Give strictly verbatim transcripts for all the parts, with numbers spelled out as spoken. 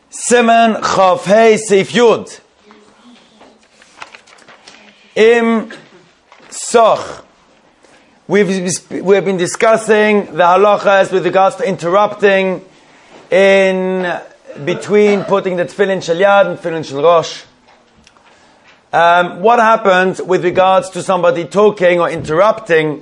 Siman Chav Hey Seif Yud. Im Soch. We've, we've been discussing the halachas with regards to interrupting in between putting the tefillin shel yad and tefillin shel rosh. Um, what happens with regards to somebody talking or interrupting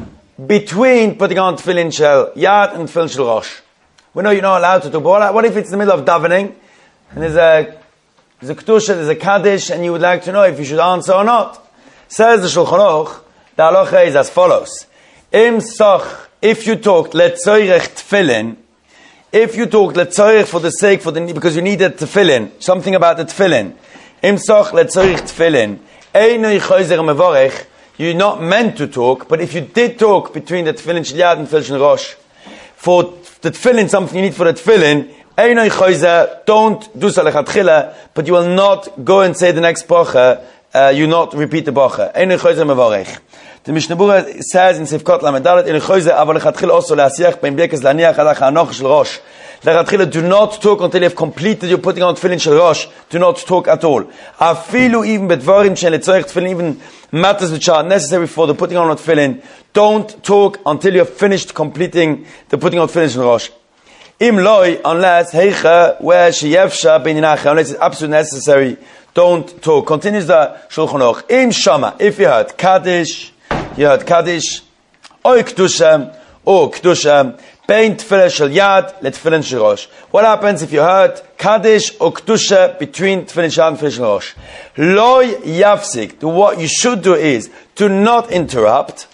between putting on tefillin shel yad and tefillin shel rosh? We know you're not allowed to do, but what if it's in the middle of davening and there's a there's a kedusha, there's a kaddish, and you would like to know if you should answer or not? Says the Shulchan Aruch, the halacha is as follows: Im soch, if you talked letzoirech tefillin, if you talked letzoirech for the sake for the because you needed tefillin, something about the tefillin. Im soch letzoirech tefillin, einoi choizer mevorech. You're not meant to talk, but if you did talk between the tefillin shel yad and tefillin shel rosh, for the tefillin, something you need for the tefillin, einoi choizer, don't do salechatchila, but you will not go and say the next bracha. Uh, you not repeat the bracha. Einoi choizer mevorech. The Mishnah Berurah says in Sifkot Lamedalet, "Einoi choizer aval lechatchila also leasiach bein blikes laniach alach hanoch shel rosh." Lechatchila, do not talk until you have completed your putting on tefillin shel rosh. Do not talk at all. Afilu even bedvarim she'en letzorech tefillin, even matters which are necessary for the putting on of tefillin. Don't talk until you have finished completing the putting on tefillin shel rosh. Im loy, unless heicha where sheyevsha bein yinacha, unless it's absolutely necessary. Don't talk. Continues the Shulchan Aruch. Im shama, if you heard Kaddish, you heard Kaddish, or Kedusha, or Kedusha, bein tefillin shel yad, let tefillin shel rosh. What happens if you heard Kaddish or Kedusha between tefillin shel yad and tefillin shel rosh? Loy yafsik. What you should do is, to not interrupt,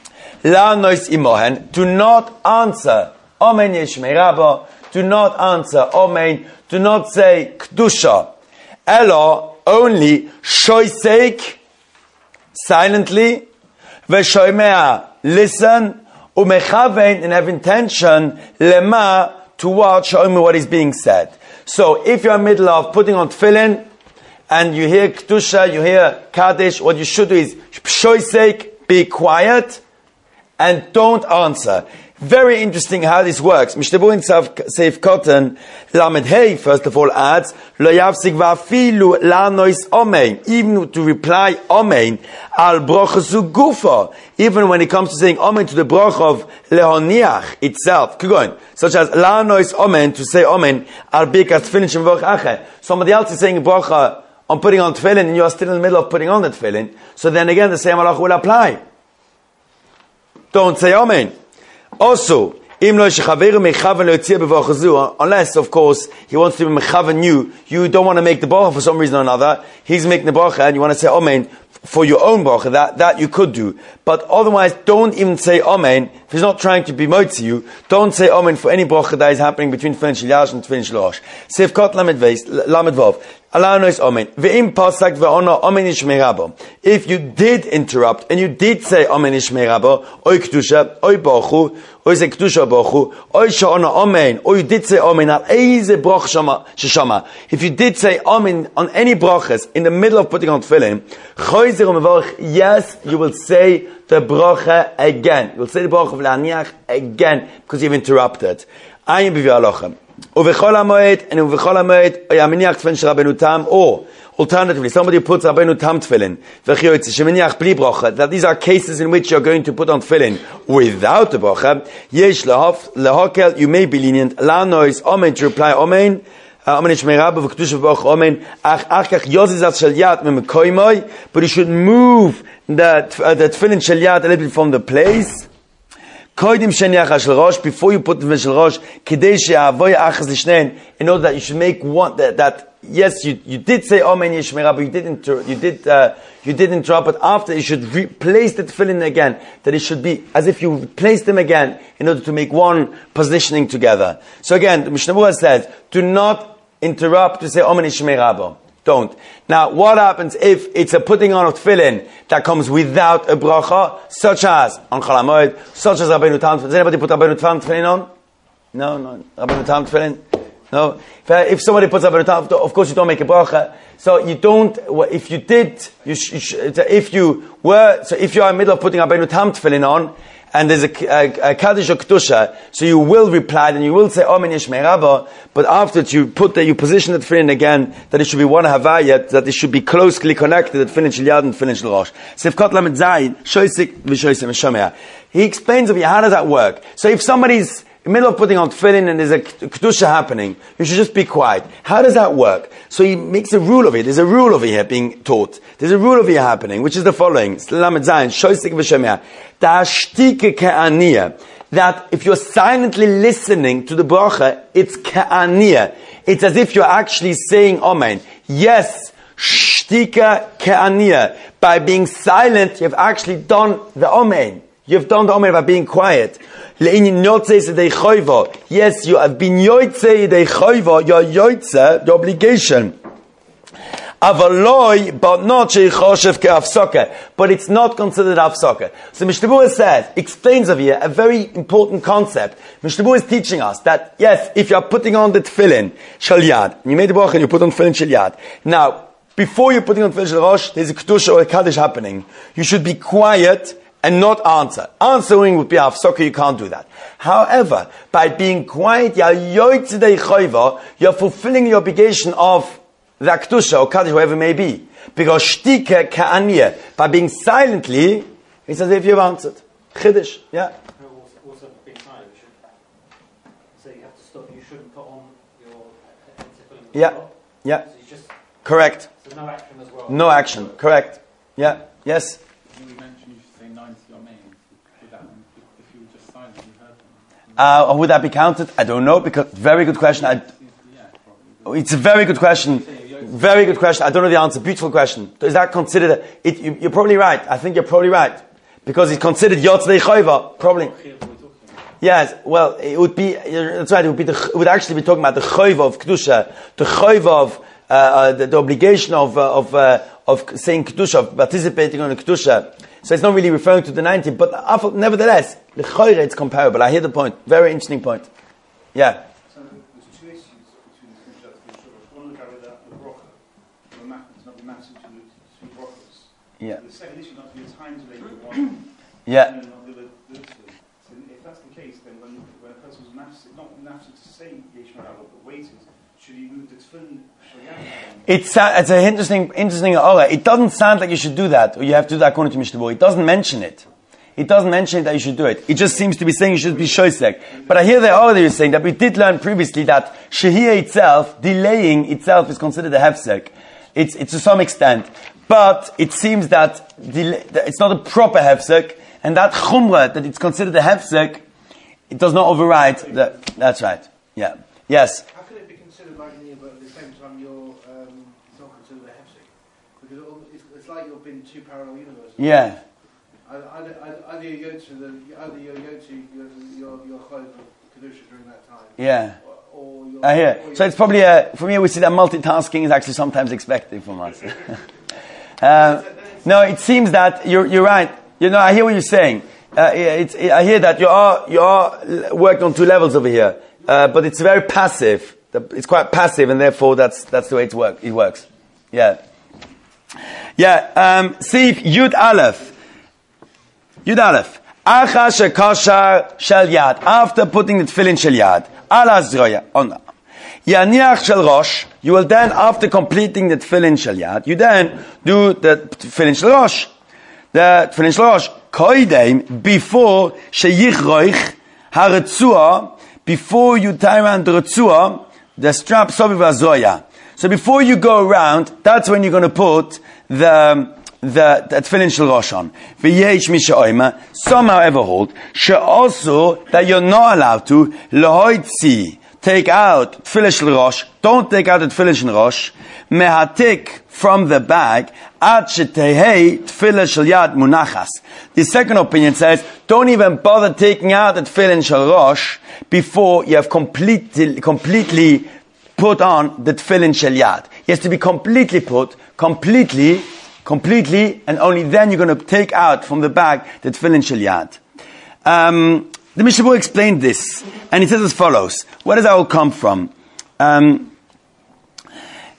la nois imohen, do not answer, Amen yeshmei rabba, do not answer, Amen, do not say Kedusha, Elo, only shoisek, silently, veshoimea, listen, umechavein, and have intention, lema, to watch, show me what is being said. So, if you're in the middle of putting on tefillin, and you hear Kedusha, you hear Kaddish, what you should do is, shoisek, be quiet, and don't answer. Very interesting how this works. Mishnah Berurah in Seif Kotan, Lamed Hey, first of all adds, Lo yafsik va'afilu la nois omein, even to reply omein, al brocha zu gufa, even when it comes to saying omein to the brocha of lehoniach itself, Kugon, such as la nois omein, to say omein, al birkas tefillin shemvorach ache. Somebody else is saying brocha on putting on tefillin, and you are still in the middle of putting on the tefillin, so then again the same halacha will apply. Don't say omein. Also, unless of course he wants to be mechaven you, you don't want to make the bracha for some reason or another. He's making the bracha and you want to say amen for your own bracha. That that you could do, but otherwise, don't even say amen. If he's not trying to be moitzi you, don't say amen for any bracha that is happening between tefillin shel yad and tefillin shel rosh. Sifkot lamed veis lamed vav. If you did interrupt and you did say amen ishmei rabba, oy kedusha, oy bachu, oy ze kedusha bachu, oy sha'ana amen, or you did say amen al eize brach shama shama. If you did say amen on any brachas in the middle of putting on tefillin, choizer umevarich, yes, you will say the bracha again. You will say the bracha of laniach again because you've interrupted. Ayin b'vi halachem. Uvechol hamoed, and uvechol hamoed, yaminiach tefillin shel Rabbeinu Tam, or alternatively, somebody puts Rabbeinu Tam tefillin, v'chiyotze sheminiach bli bracha, that these are cases in which you're going to put on tefillin without the bracha. Yesh lehakel, you may be lenient, la nois, amen, to reply amen, amen ishmei rabba, v'kedusha v'bach amen, ach achach yozizat shel yad memekoimoy, but you should move the, uh, the tefillin shel yad a little bit from the place. Before you put the tefillin shel rosh, in order that you should make one that, that yes, you you did say amen yeshmei rabba, you did inter, you did uh, you did interrupt, but after you should replace the tefillin again. That it should be as if you replaced them again in order to make one positioning together. So again, the Mishnah Berurah says, do not interrupt to say amen yeshmei rabba. Don't. Now, what happens if it's a putting on of tefillin that comes without a bracha, such as on Chol Hamoed, such as Rabbeinu Tam? Does anybody put Rabbeinu Tam tefillin on? No, no. Rabbeinu Tam tefillin? No. If, uh, if somebody puts Rabbeinu Tam, of course you don't make a bracha. So you don't. If you did, you sh, you sh, if you were, so if you are in the middle of putting Rabbeinu Tam tefillin on, and there's a, a, a Kaddish or Kedusha, so you will reply, then you will say, Amen Yishmei Rabba, but afterwards you put the, you position the tefillin again, that it should be one Havayat, that it should be closely connected, the tefillin Shel Yad and tefillin Shel Rosh. Sifkot Lamed Zayin, Shoisik v'Shoisem Shomea. He explains over here, how does that work? So if somebody's in the middle of putting on tefillin and there's a Kedusha happening, you should just be quiet. How does that work? So he makes a rule of it. There's a rule over here being taught. There's a rule over here happening, which is the following. That if you're silently listening to the bracha, it's ka'aniyah. It's as if you're actually saying Amen. Yes, shtika ka'aniyah. By being silent, you've actually done the Amen. You've done the Amen by being quiet. Yes, you have been yoytze yedei choiva, your yoytze, the obligation. Avaloi, but not sheichoshev ke'afsoka. But it's not considered afsoka. So Mishnah Berurah says, explains over here a very important concept. Mishnah Berurah is teaching us that, yes, if you are putting on the tefillin, shel yad, you made the bracha and you put on tefillin shel yad. Now, before you're putting on tefillin shel rosh, there's a kedusha or a kaddish happening. You should be quiet and not answer. Answering would be afsoka, you can't do that. However, by being quiet, you're fulfilling the obligation of the kedusha or kaddish, whoever it may be. Because shtika ka'aniyah, by being silently, it's as if you've answered. Chiddush, yeah. Also, being silent, you should, so you have to stop, you shouldn't put on your tefillin. Yeah, yeah. So you just, correct. So no action as well. No action, correct. Yeah, yes. You mentioned you should say ninety Amen. Would that, if you were just silent, you heard them? Uh, would that be counted? I don't know, because very good question. I, Yeah, probably. it's a very good question. Very good question. I don't know the answer. Beautiful question. Is that considered? A, it, you, you're probably right. I think you're probably right, because it's considered yotzei choiva. Probably. Yes. Well, it would be. That's right. It would be. The, it would actually be talking about the choiva of kedusha, the choiva of uh, uh, the, the obligation of uh, of uh, of saying kedusha, of participating on the kedusha. So it's not really referring to the ninety, but nevertheless, the choira it's comparable. I hear the point. Very interesting point. Yeah. So there's two issues between the Kedusha and the Shorosh. One, look at the bracha. The matters, not the matters to the two brachas. Yeah. The second issue, not to be a time delay for one. Yeah. And not the other two. So if that's the case, then when when a person was nafsed, not nafsed to say Yeshua Rabba, but waited, should he move the tefillin? It's a, it's an interesting, interesting aura. It doesn't sound like you should do that, or you have to do that according to Mishnah Berurah. It doesn't mention it. It doesn't mention that you should do it. It just seems to be saying you should be shoisek. But I hear the aura that you're saying that we did learn previously that shehiyah itself, delaying itself, is considered a hefsek. It's, it's to some extent. But it seems that, delay, that it's not a proper hefsek, and that chumrah, that it's considered a hefsek, it does not override the, that's right. Yeah. Yes. How can it be considered like Nia, but at the same time you're um, it's not considered a hefsek? Because it, it's, it's like you've been two parallel universes. Yeah. Either, either you go to the, either you go to your your your chayv kedusha during that time. Yeah. Or, or you're, I hear. or So it's probably a, from here we see that multitasking is actually sometimes expected from us. uh, no, it seems that you're you're right. You know, I hear what you're saying. Uh, it's, it, I hear that you are you are working on two levels over here, uh, but it's very passive. It's quite passive, and therefore that's that's the way it work. It works. Yeah. Yeah. Um, see Yud Aleph. Yud Aleph. Acha shekashar shel yad. After putting the tefillin shel yad. Ala zroya. On. Yaniach shel rosh. You will then, after completing the tefillin shel yad, you then do the tefillin shel rosh. The tefillin shel rosh. Koidem, before sheyichroich haretzua, before you tie around the retzua, the strap soviv azoya. So before you go around, that's when you're going to put the the the tefillin shel rosh on. V'yesh mi she'oima, some however hold, she'also that you're not allowed to lehoitzi, take out tefillin shel rosh, don't take out the tefillin shel rosh, mehatik from the bag, ad shetehei tefillin shel yad munachas. The second opinion says, don't even bother taking out the tefillin shel rosh before you have completely completely put on the tefillin shel yad. He has to be completely put, completely, completely, and only then you're going to take out from the bag the tefillin shel yad. Um, the Mishnah Berurah explained this, and he says as follows. Where does that all come from? Um,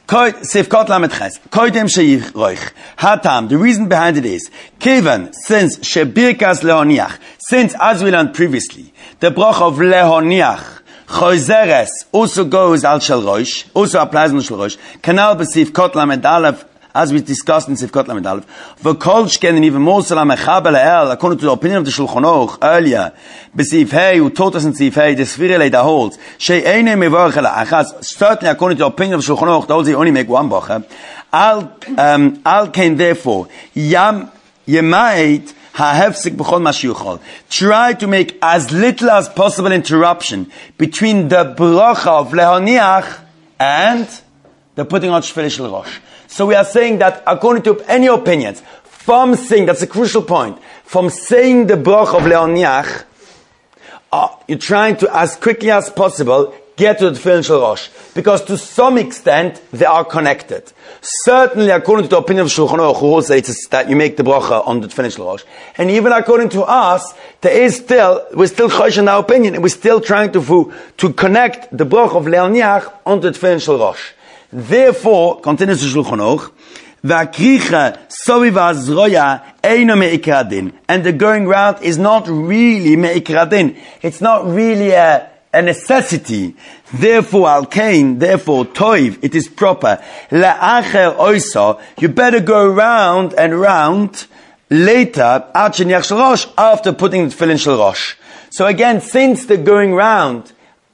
Sifkot Lamed Ches. Koidem Sheich Roich. Hatam. The reason behind it is, Kevan, since Shebirkas Lehoniach, since as we learned previously, the brach of Lehoniach, Choizeres also goes al Shel Rosh, also applies on Shel Rosh. Kanal B'Sifkot Lamed Aleph, as we discussed in Sifkot Lamed Aleph, V'kol Shken, and even more so Lamechab El, according to the opinion of the Shulchan Aruch earlier, B'Sif Hey, who taught us in Sif Hey, the Sfirei Leida holds, She'eine Mevorach El Achaz, certainly according to the opinion of the Shulchan Aruch, those who only make one bracha, Al, um, Al Kain, therefore, Yam, Yemait, Ha-hefsik b'chol ma sheyuchol. Try to make as little as possible interruption between the bracha of Lehoniach and the putting on Shvili Shel Rosh. So we are saying that according to any opinions, from saying, that's a crucial point, from saying the bracha of Lehoniach, uh, you're trying to, as quickly as possible, get to the Tefillin Shel Rosh. Because to some extent, they are connected. Certainly, according to the opinion of Shulchan Aruch, who also says that you make the bracha on the Tefillin Shel Rosh. And even according to us, there is still, we're still chosh in our opinion, and we're still trying to, to connect the bracha of Lehoniach onto the Tefillin Shel Rosh. Therefore, continues the Shulchan Aruch, V'akricha soviv ha'zroya eino me'ikar adin. And the going round is not really me'ikar adin. It's not really a, a necessity. Therefore, al kain, therefore, toiv, it is proper. La'acher oisa, you better go round and round later, after putting the Tefillin Shel Rosh. So again, since the going round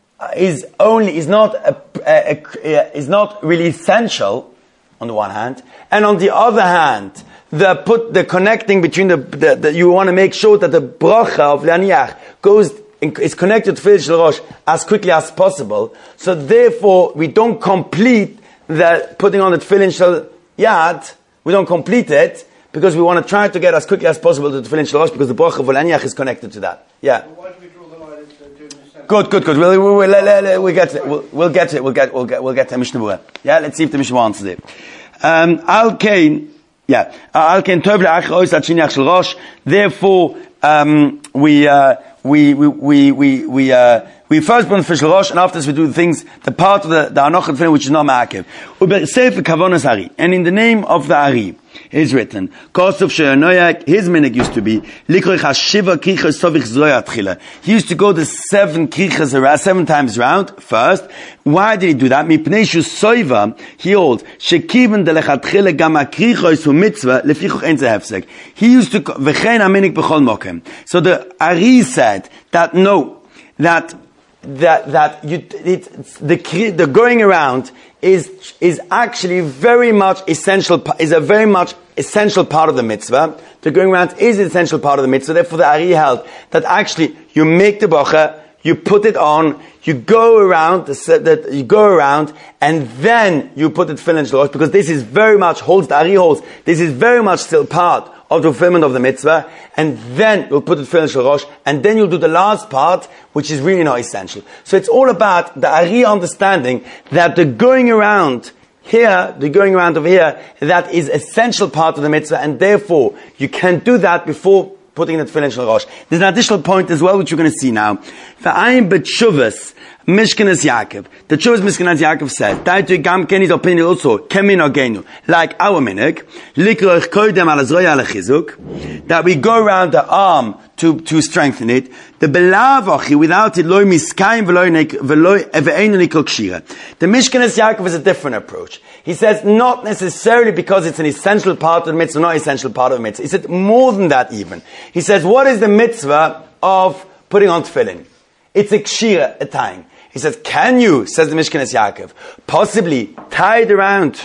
is only, is not, a, a, a, is not really essential, on the one hand, and on the other hand, the put, the connecting between the, the, the you want to make sure that the bracha of Lehoniach goes, is connected to Tefillin Shel Rosh as quickly as possible. So therefore, we don't complete the putting on the Tefillin Shel Yad, we don't complete it, because we want to try to get as quickly as possible to the Tefillin Shel Rosh, because the bracha of Lehoniach is connected to that. Yeah. Well, why do we draw the line into doing this? Good, good, good. We'll, we'll, we'll, we'll get to it. We'll, we'll get to it. We'll get, we'll get, we'll get to Mishnah Berurah. Yeah, let's see if the Mishnah answers it. Um, Al Kain, yeah, Al Kain Tov le'achar ois ad sheniach shel Rosh. Therefore, um, we, uh, we, we, we, we, we, uh, we first put on the Tefillin Shel Rosh, and after this we do the things, the part of the, the Anoch Tefillin which is not Ma'akev. Uber Sefer Kavonas Ari. And in the name of the Ari, is written, Kosov She'anoyak, his minhag used to be, Likroich HaShiva Krichas Sovich Zroya Tchila. He used to go the seven krichas around, seven times round, first. Why did he do that? Mipnei Shu Soiva, he holds, Shekiven de Lechatchile Gama Krichos Hu Mitzvah, Lefichuch Ein Zehefsek. He used to, V'chein HaMinhag B'chol Mokem. So the Ari said that no, that that that you it, the the going around is is actually very much essential is a very much essential part of the mitzvah. The going around is an essential part of the mitzvah. Therefore, the Ari held that actually you make the bracha, you put it on, you go around that you go around, and then you put it Tefillin Shel Rosh, because this is very much holds the Ari holds. This is very much still part of the fulfillment of the mitzvah, and then you'll put it Tefillin Shel Rosh, and then you'll do the last part, which is really not essential. So it's all about the Ari understanding that the going around here, the going around over here, that is essential part of the mitzvah, and therefore you can do that before putting the Tefillin Shel Rosh. There's an additional point as well, which you're going to see now. V'ayim b'tshuvas Mishkenas Yaakov. The Tshuvas Mishkenas Yaakov says, Taitu Gam Kenny's opinion also, Kemin Ogenu, like our minhag, Likroich Koidem Al Azroya Al Chizuk, that we go around the arm to, to strengthen it. The Belavachi, without it, Loi Miskayim V'loi Eve'enu Nikol Kshira. The Mishkenas Yaakov is a different approach. He says, not necessarily because it's an essential part of the mitzvah, not essential part of the mitzvah. He said, more than that even. He says, what is the mitzvah of putting on tefillin? It's a kshira, a tying. He says, can you, says the Mishkenas Yaakov, possibly tie it around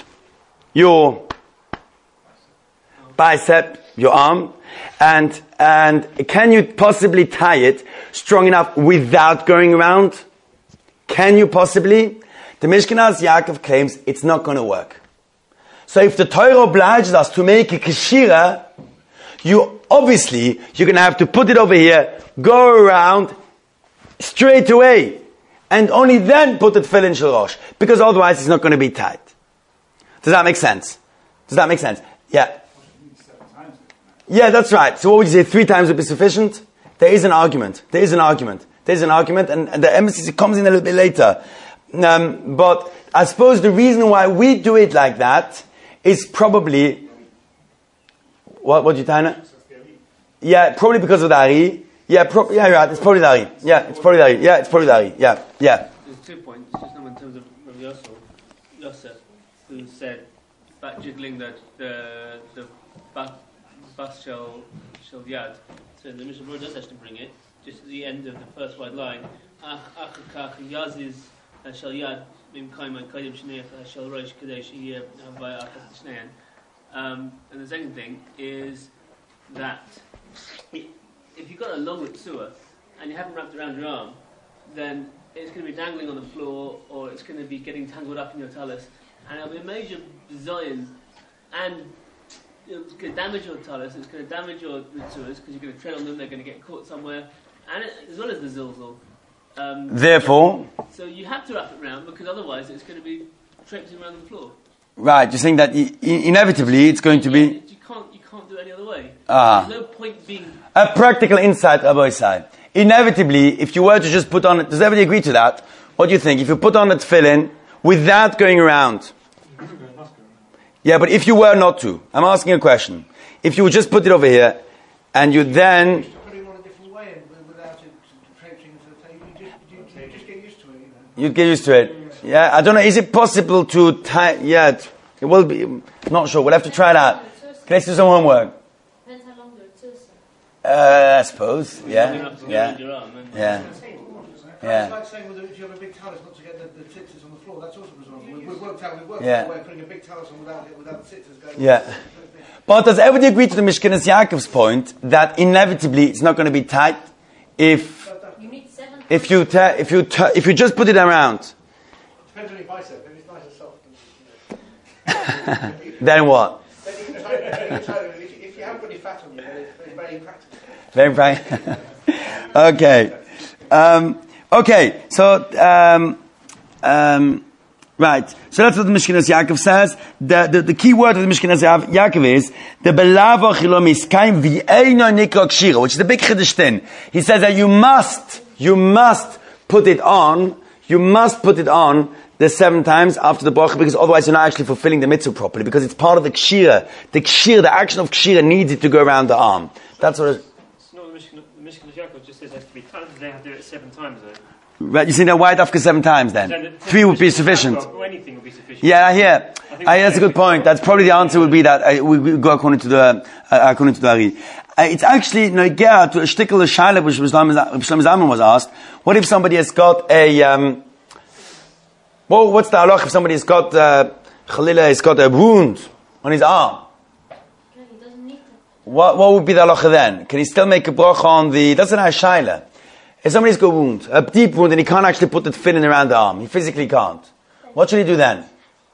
your bicep, your arm, and, and can you possibly tie it strong enough without going around? Can you possibly? The Mishkenas Yaakov claims it's not going to work. So if the Torah obliges us to make a kshira, you obviously, you're going to have to put it over here, go around straight away, and only then put the Tefillin Shel Rosh, because otherwise it's not going to be tied. Does that make sense? Does that make sense? Yeah. Yeah, that's right. So what would you say, three times would be sufficient? There is an argument. There is an argument. There is an argument, and, and the emphasis comes in a little bit later. Um, but I suppose the reason why we do it like that is probably what? What you Taina? Yeah, probably because of the Ari. Yeah, pro- yeah, you're right. It's probably the Ari. Yeah, it's probably the Ari. Yeah, it's probably the Ari. Yeah, yeah. There's two points. Just number in terms of Rabbi Yosef, Yosef, who said about jiggling that the the bas bas shel shel yad. So the Mishnah Berurah does actually bring it just at the end of the first wide line. Ach achakach yaziz shel yad mim kaima kadim shneich shel rosh kadei sheyeh havaya achas shnein. Um, and the second thing is that if you've got a long tzua and you haven't wrapped it around your arm, then it's going to be dangling on the floor, or it's going to be getting tangled up in your talus, and it'll be a major zion, and it's going to damage your talus, it's going to damage your tzuas, because you're going to tread on them, they're going to get caught somewhere, and it, as well as the zilzal. Um, Therefore, so you have to wrap it around, because otherwise it's going to be traipsing around the floor. right, you're saying that I- I- inevitably it's going to Yeah, be you can't, you can't do it any other way. Ah. There's no point being. a practical insight, Rabbi Isai. Inevitably, if you were to just put on it, does everybody agree to that? What do you think? If you put on the tefillin without going around, yeah, but if you were not to, I'm asking a question. If you would just put it over here, and you then, Put it on a different way and without it traipsing into the table, you just, you, you just get used to it, you know. you'd get used to it. Yeah, I don't know, is it possible to tie, yeah, it, it will be, I'm not sure, we'll have to try it out. Let's do some homework. Depends how long the tzusa. Uh, I suppose, You yeah, have to go yeah, around your arm and- yeah. Yeah. It's Yeah. like saying, well, if you have a big talus, not to get the, the tzitzis on the floor. That's also resolved. We, we've worked out, we've worked Yeah. out a way of putting a big talus on without, it- without the tzitzis going. Yeah. But does everybody agree to the Mishkenes Yaakov's point that inevitably it's not going to be tight if You need seven. if you ta- if you ta- if you just put it around? Depends on your bicep. If it's nice and soft. And, Then what? then you can tie it. Then you can tie it. If, if you haven't got any fat on you, then it's, it's very impractical. Very bright. Okay. Um, okay. So um, um, right. So that's what the Mishkenes Yaakov says. The, the the key word of the Mishkenes Yaakov is the belavo chilom iskaim v'eino nikra kshira, which is the big chiddush thing. He says that you must you must put it on. You must put it on the seven times after the bracha, because otherwise you're not actually fulfilling the mitzvah properly, because it's part of the kshira. The kshira, the action of kshira needs it to go around the arm. That's what it, It's not the Mishnah, the Mishnah Yaakov just says it has to be tight. They have to do it seven times though. right, you see that why dafka seven times then? Then the- Three would be sufficient. Or anything would be sufficient. Yeah, I hear. I, that's a good point. That's probably the answer would be that uh, we, we go according to the uh, according to the Ari. Uh, it's actually noigea to a shtickle of shaila which Shlomo Zalman was asked. What if somebody has got a um, well, what's the halach if somebody has got uh, Chalila has got a wound on his arm? No, he doesn't need to. What what would be the halacha then? Can he still make a bracha on the? That's an shaila. If somebody's got a wound, a deep wound, and he can't actually put the tefillin around the arm, he physically can't. What should he do then?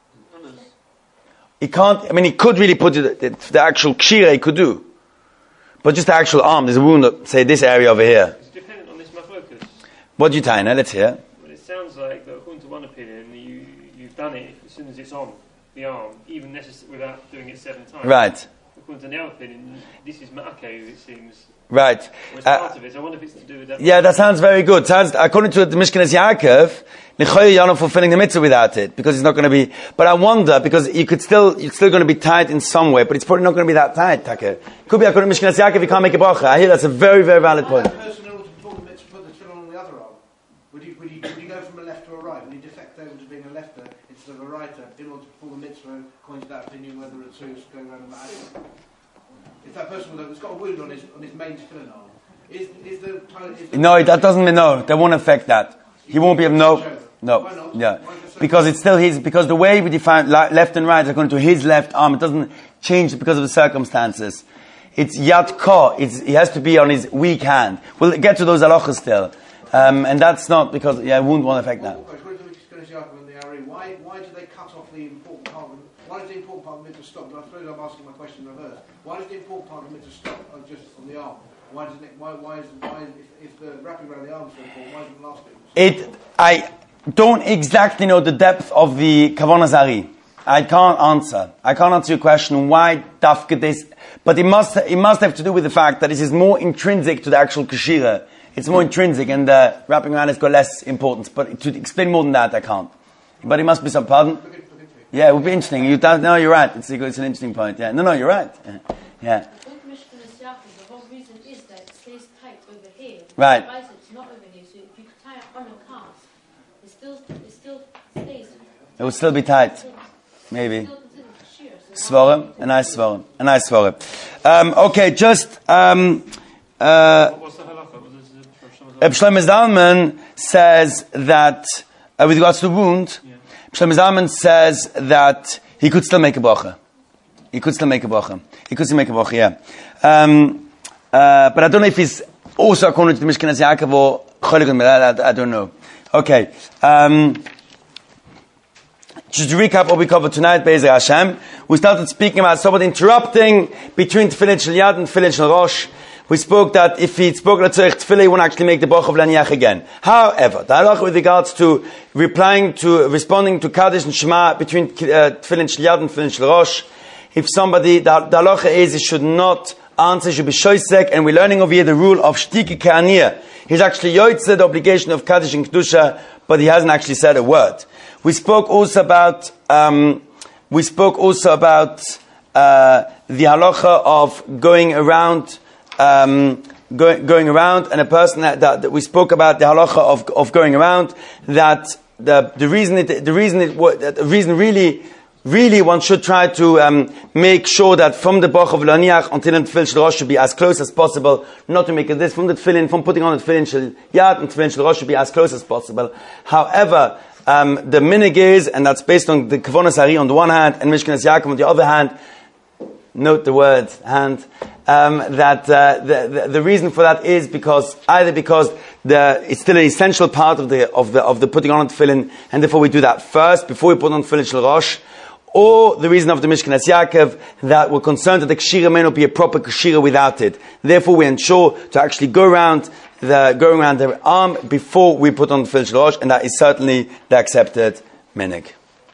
He can't, I mean, he could really put it, the, the actual kshira he could do. But just the actual arm, there's a wound, say this area over here. It's dependent on this maflokus. What do you tie now? Let's hear. But it sounds like that according to one opinion, you, you've done it as soon as it's on the arm, even necess- without doing it seven times. Right, According to the other opinion, this is ma'akev, it seems. right. Or it's Uh, part of it. So I wonder if it's to do with that. yeah, that sounds very good. Sounds, according to the Mishkenes Yaakov, Nechoy you're not fulfilling the mitzvah without it, because it's not going to be, but I wonder, because you could still, it's still going to be tight in some way, but it's probably not going to be that tight, Take. Could be according to Mishkenes Yaakov, you can't make a bracha. I hear that's a very, very valid point. That person, in order to perform the mitzvah, put the tefillin on the other arm. Would you, would, you, would you go from a left to a right? Would you defect over to being a lefter instead of a righter in order to perform the mitzvah, according to that opinion, whether it's going around the mat? If that person has got a wound on his on his main tefillin arm, is is the, is the No, that doesn't mean, no, that won't affect that. He won't be able, no, no, Why not? yeah. Why is it so- Because it's still his, because the way we define li- left and right according to his left arm, it doesn't change because of the circumstances. It's yad ko, it's, he has to be on his weak hand. We'll get to those halachas still. Um, and that's not because, yeah, wound won't affect that. Okay, according to the Mishkenes Yaakov and the Ari, why why do they cut off the important part? Of the, why does the important part of the mitzvah stop? I suppose I'm asking my question in reverse. Why does the important part of the mitzvah stop uh, just on the arm? Why doesn't it? Why why is why if, if the wrapping around the arm is so important? Why isn't the last bit? It, I don't exactly know the depth of the Kavanah Zari. I can't answer. I can't answer your question why dafka this, but it must it must have to do with the fact that this is more intrinsic to the actual kashira It's more intrinsic, and uh, wrapping around has got less importance. But to explain more than that, I can't. But it must be some pardon. Yeah, it would be interesting. You don't, no, you're right. It's, it's an interesting point. Yeah, no, no, you're right. Yeah. yeah. The whole reason is that it stays tight over here. Right. Otherwise it's not over here. So if you tie it on a cast, it still it still stays. It would still be tight. Maybe. It's still considered shear. So Svarim, a nice svarim, a nice svarim. Um, okay, just um, uh, What's the halacha? What is it for Reb Shlomo Zalman says that uh, with regards to the wound, Yeah. Shlomo Zalman says that he could still make a bracha. He could still make a bracha. He could still make a bracha, yeah. Um, uh, but I don't know if he's also according to the Mishkan Yaakov or Cholik on Milad, I, I don't know. Okay. Um, just to recap what we covered tonight, Be'ezer Hashem, we started speaking about somebody interrupting between Tefillin Shel Yad and Tefillin Shel Rosh. We spoke that if he spoke L'tzorech Tefillah, he won't actually make the bracha of Laniach again. However, the halacha with regards to replying to, responding to Kaddish and Shema between uh, Tefillin Shel Yad and Tefillin Shel Rosh, if somebody, the, the halacha is, he should not answer, he should be shoysek, and we're learning over here the rule of Shtiki Ke'aniyah. He's actually yotzeh the obligation of Kaddish and Kedusha, but he hasn't actually said a word. We spoke also about, um, we spoke also about, uh, the halacha of going around, um, going, going around, and a person that, that, that we spoke about the halacha of, of going around, that the, the reason it, the reason it, the reason really, Really, one should try to um, make sure that from the Bach of Laniach until the Tefillin Shel Rosh should be as close as possible. Not to make it this from the Tefillin, from putting on the Tefillin Shel Yad and Tefillin Shel Rosh should be as close as possible. However, um, the minig is, and that's based on the Kavonas Hari on the one hand and Mishkanas Yaakov on the other hand. Note the word hand. Um, that uh, the, the the reason for that is because either because the it's still an essential part of the of the of the putting on the Tefillin, and therefore we do that first before we put on Tefillin Shel Rosh. Or the reason of the Mishkanas Yaakov that we're concerned that the Kshira may not be a proper Kshira without it. Therefore, we ensure to actually go around the go around the arm before we put on the Tefillin Shel Rosh, and that is certainly the accepted minig.